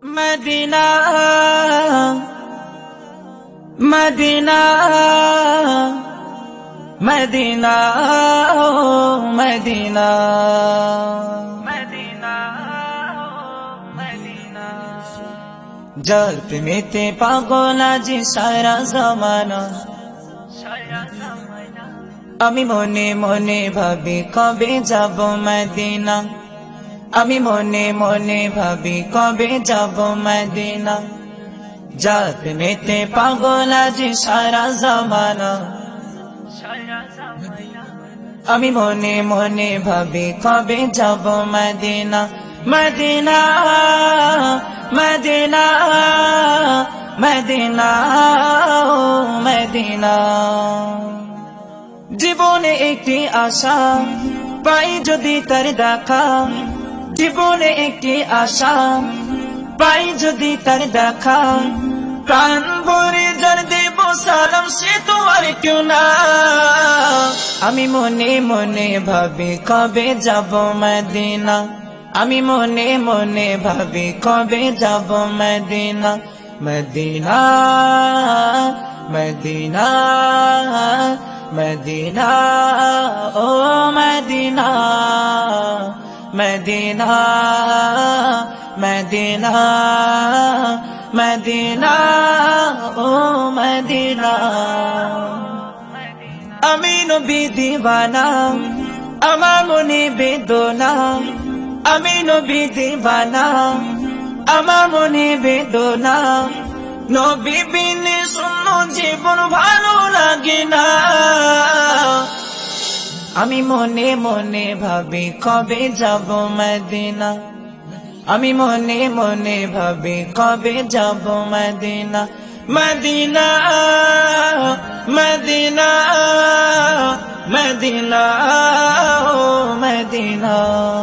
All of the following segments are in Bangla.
मदीना मदीना मदीना मदीना मदीना मदीना जल प्रेमेते पागल आज सारा जमाना আমি মনে মনে ভাবি কবে যাব মদিনা আমি মনে মনে ভাবি কবে যাব মদিনা জাত মেতে পাগল আজ সারা জামানা আমি মনে মনে ভাবি কবে যাব মদিনা মদিনা মদিনা মদিনা ও মদিনা জীবনে একটি আশা পাই যদি তার দেখা জীবনে একটি আশা পাই যদি তার দেখা প্রাণ ভরে যার দেব সালাম সে তো আর কেউ না আমি মনে মনে ভাবি কবে যাব মদিনা আমি মনে মনে ভাবি কবে যাব মদিনা মদিনা মদিনা मदीना ओ मदीना मदीना मदीना मदीना ओ मदीना আমি নবী দিওয়ানা আমার মনে বেদনা আমি নবী দিওয়ানা আমার মনে বেদনা নবী বিনে শূন্য জীবন ভালো লাগে না আমি মনে মনে ভাবি কবে যাব মদিনা আমি মনে মনে ভাবি কবে যাব মদিনা মদিনা মদিনা মদিনা ও মদিনা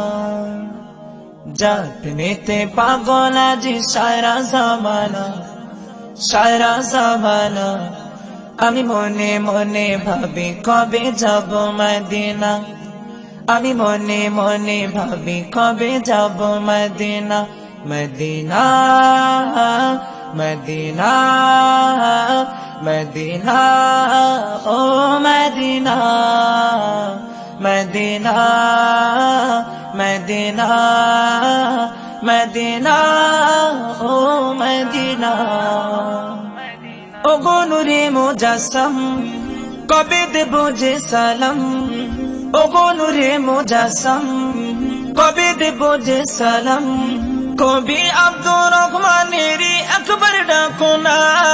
জাত মেতে পাগল আজ সারা জামানা সারা জামানা আমি মনে মনে ভাবি কবে যাব মদিনা আমি মনে মনে ভাবি কবে যাব মদিনা মদিনা মদিনা মদিনা ও মদিনা মদিনা মদিনা মদিনা ও মদিনা ও গো নূরে মুজাসসাম কবে দেব যে সালাম ও গো নূরে মুজাসসাম কবে দেব যে সালাম কবি আব্দুর রহমানের একবার ডাকো না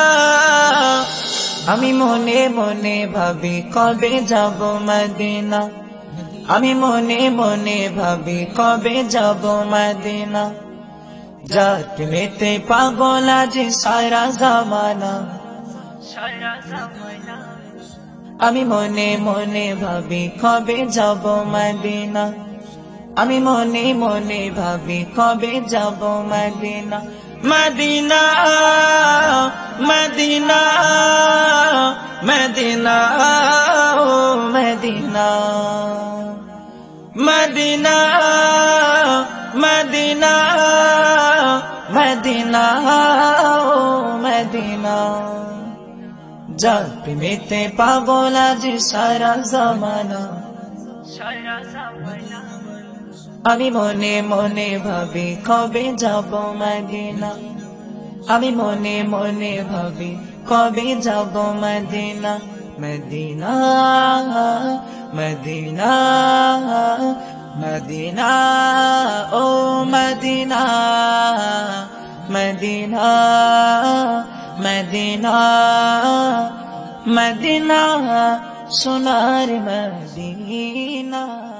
আমি মনে মনে ভাবি কবে যাব মদিনা আমি মনে মনে ভাবি কবে যাব মদিনা জাত মেতে পাগল আজ সারা জামানা আমি মনে মনে ভাবি কবে যাব মদিনা আমি মনে মনে ভাবি কবে যাব মদিনা মদিনা মদিনা মদিনা ও মদিনা মদিনা মদিনা মদিনা ও মদিনা জাত মেতে পাগল আজ সারা জামানা আমি মনে মনে ভাবি কবে যাব মদিনা আমি মনে মনে ভাবি কবে যাব মদিনা মদিনা মদিনা মদিনা ও মদিনা মদিনা মদিনা মদিনা সোনার মদিনা।